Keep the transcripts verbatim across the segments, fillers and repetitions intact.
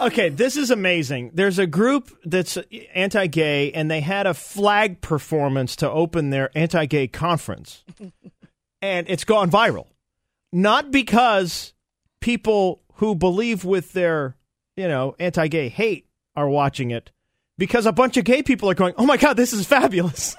Okay, this is amazing. There's a group that's anti-gay, and they had a flag performance to open their anti-gay conference. And it's gone viral. Not because people who believe with their, you know, anti-gay hate are watching it, because a bunch of gay people are going, oh my God, this is fabulous.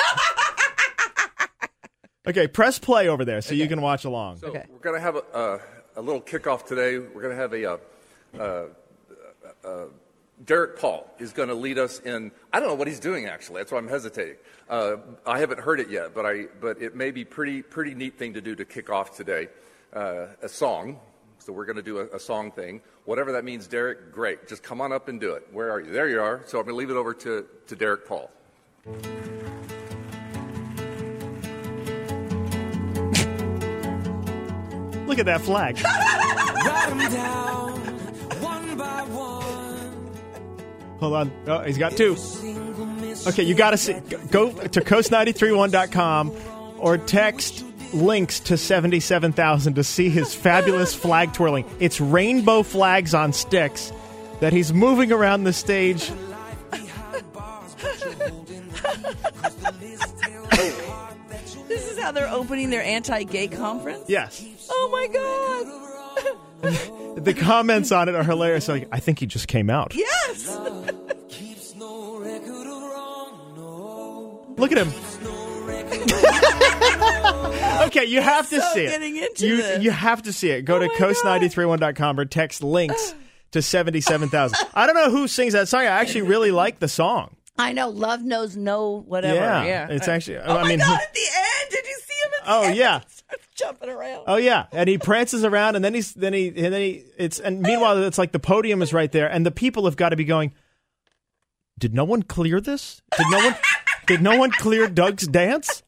Okay, press play over there so okay. you can watch along. So okay. we're going to have a, uh, a little kickoff today. We're going to have a, uh, uh, uh, Derek Paul is going to lead us in, I don't know what he's doing actually, that's why I'm hesitating. Uh, I haven't heard it yet, but I but it may be pretty pretty neat thing to do to kick off today. Uh, a song, so we're going to do a, a song thing. Whatever that means, Derek, great. Just come on up and do it. Where are you? There you are. So I'm going to leave it over to, to Derek Paul. Look at that flag. Write 'em down, one by one. Hold on. Oh, he's got two. Okay, you got to see. Go to coast nine three one dot com or text links to seventy-seven thousand to see his fabulous flag twirling. It's rainbow flags on sticks that he's moving around the stage. This is how they're opening their anti-gay conference? Yes. Oh, my God. The comments on it are hilarious. Like, I think he just came out. Yes. Look at him. Okay, you have to so see it. Getting into you this. you have to see it. Go oh to coast nine three one dot com or text links to seventy-seven thousand. I don't know who sings that song. I actually really like the song. I know. Love knows no whatever. Yeah, yeah. it's actually. Oh I my mean, God! At the end, did you see him? At the oh end? yeah. He starts jumping around. Oh yeah, and he prances around, and then he's then he and then he it's and meanwhile it's like the podium is right there, and the people have got to be going. Did no one clear this? Did no one? Did no one clear Doug's dance?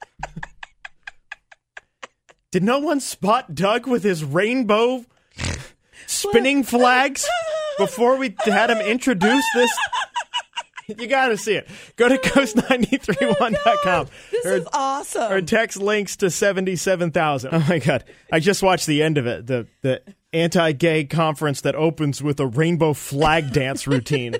Did no one spot Doug with his rainbow spinning flags before we had him introduce this? You got to see it. Go to coast nine three one dot com. Oh this or, is awesome. Or text links to seventy-seven thousand. Oh, my God. I just watched the end of it, the, the anti-gay conference that opens with a rainbow flag dance routine.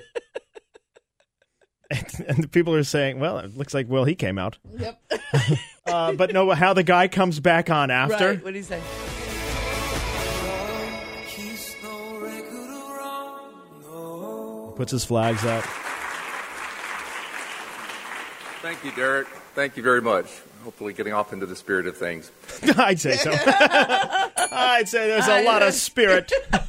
And, and the people are saying, well, it looks like, well, he came out. Yep. uh, but no, how the guy comes back on after. Right. What do you say? Puts his flags up. Thank you, Derek. Thank you very much. Hopefully getting off into the spirit of things. I'd say so. I'd say there's a lot of spirit.